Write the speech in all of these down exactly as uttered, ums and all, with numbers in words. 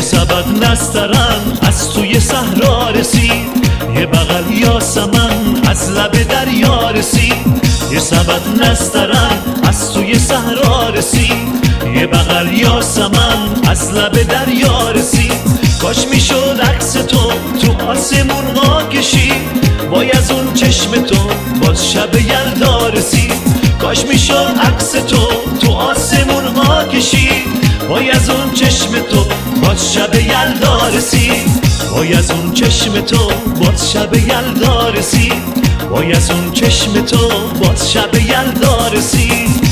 سبد نسترن از توی صحرا رسید، یه بغل یاسمن از لب دریا رسید. یه سبد نسترن از توی صحرا رسید، یه بغل یاسمن از لب دریا رسید. کاش میشد عکس تو تو آسمون ها کشید، وای از اون چشم تو باز شب یلدا رسید. کاش میشد عکس تو تو آسمون ها کشید، وای از اون چشم تو باز شب یلدا رسید. وای از اون چشم تو باز شب یلدا رسید، وای از اون چشم تو باز شب یلدا رسید.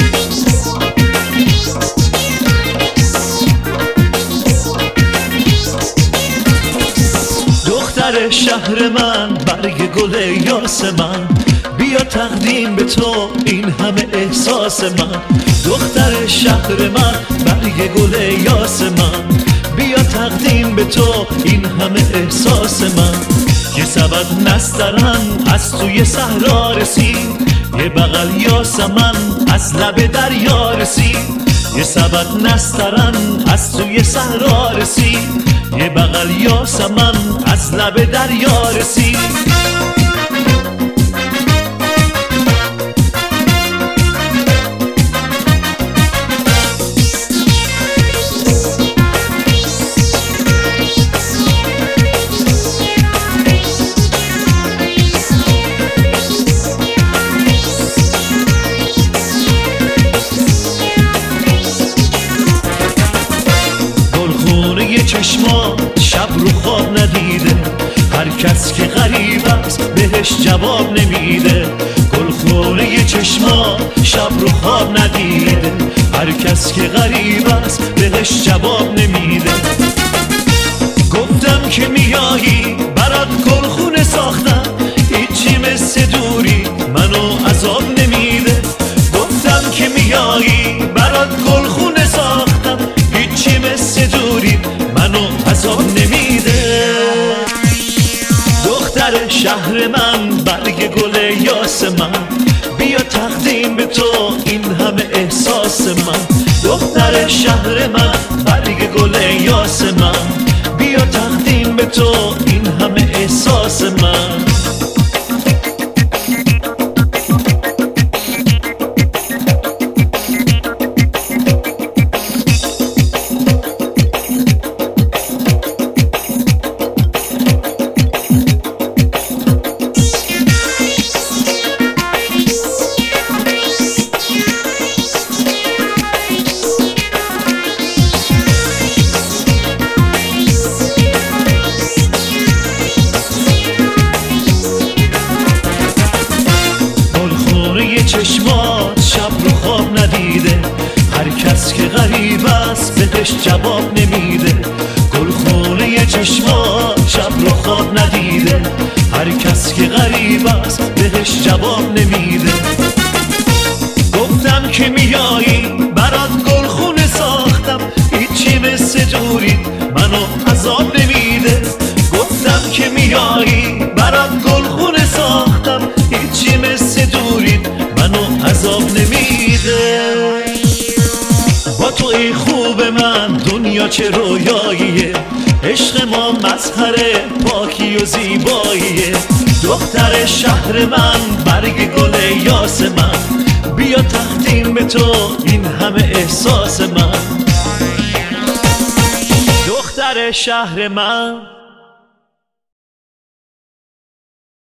دختر شهر من برگ گل یاسمن، بیا تقدیم به تو این همه احساس من. دختر شهر من برگ گل یاسمن، بیا تقدیم به تو این همه احساس من. یه سبد نسترن از توی صحرا رسید، یه بغل یاسمن از لب دریا رسید. یه سبد نسترن از توی صحرا رسید، یه بغل یاسمن از لب دریا رسید. چشما شب رو خواب ندیده، هر کس که غریب است بهش جواب نمیده. گلخونه چشما شب رو خواب ندیده، هر کس که غریب است بهش جواب نمیده. گفتم که میایی برات گلخونه ساختم، هیچی مثل دوری منو عذاب نمیده. گفتم که میایی برات گلخونه ساختم، هیچی مثل دوری منو عذاب نمیده. دختر شهر من برگ گل یاسمن، بیا تقدیم به تو این همه احساس من. دختر شهر من برگ گل یاسمن، بیا تقدیم به تو این همه احساس من. چشمات شب رو خواب ندیده، هر کس که غریب است بهش جواب نمیده. گلخونه چشمات شب رو خواب ندیده، هر کس که غریب است بهش جواب نمیده. گفتم که میایی برات گلخونه ساختم، هیچی مثل دوری منو عذاب نمیده. گفتم که میایی برات گلخونه ساختم، هیچی مثل دوری منو عذاب نمیده. با تو ای خوب من دنیا چه رویاییه، عشق ما مظهر پاکی و زیباییه. دختر شهر من برگ گل یاسمن، بیا تقدیم به تو این همه احساس من. دختر شهر من